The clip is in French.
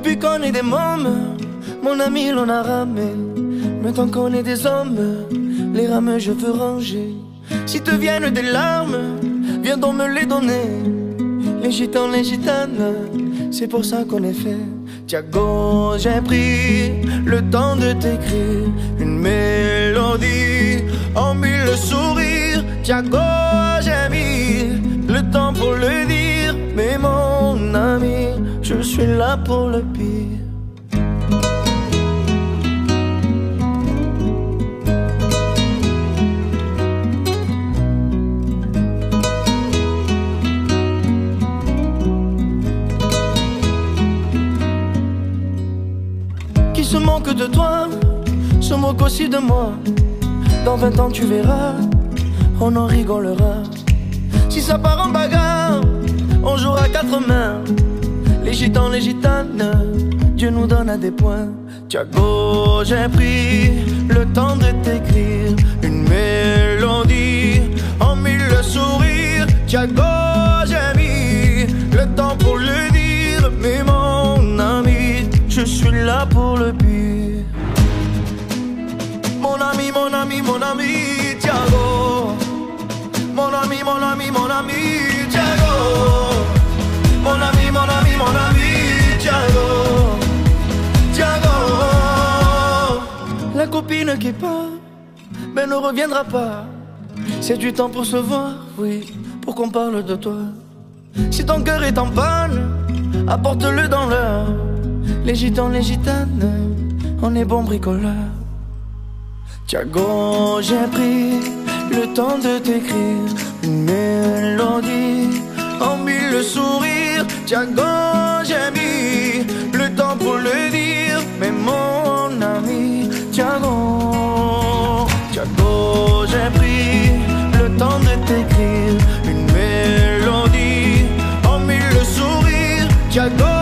Depuis qu'on est des mômes, mon ami l'on a ramé. Maintenant qu'on est des hommes, les rames je veux ranger. Si te viennent des larmes, viens donc me les donner. Les gitans, les gitanes, c'est pour ça qu'on est fait. Thiago, j'ai pris le temps de t'écrire une mélodie en mille sourires. Thiago, j'ai mis le temps pour le dire. Mais mon ami, je suis là pour le pire. Qui se moque de toi, se moque aussi de moi. Dans 20 ans tu verras, on en rigolera. Si ça part en bagarre, on jouera à 4 mains. Les gitans, les gitanes, Dieu nous donne à des points. Thiago, j'ai pris le temps de t'écrire une mélodie en mille sourires. Thiago, j'ai mis le temps pour le dire. Mais mon ami, je suis là pour le pire. Mon ami, mon ami, mon ami, Thiago. Mon ami, mon ami, mon ami, Thiago. Mon ami, mon ami, mon ami, Thiago. Thiago. La copine qui part, mais ne reviendra pas. C'est du temps pour se voir, oui, pour qu'on parle de toi. Si ton cœur est en panne, apporte-le dans l'heure. Les gitans, les gitanes, on est bons bricoleurs. Thiago, j'ai pris le temps de t'écrire une mélodie en mille sourires. Thiago, j'ai mis le temps pour le dire. Mais mon ami, Thiago, Thiago, j'ai pris le temps de t'écrire une mélodie en mille sourires. Thiago,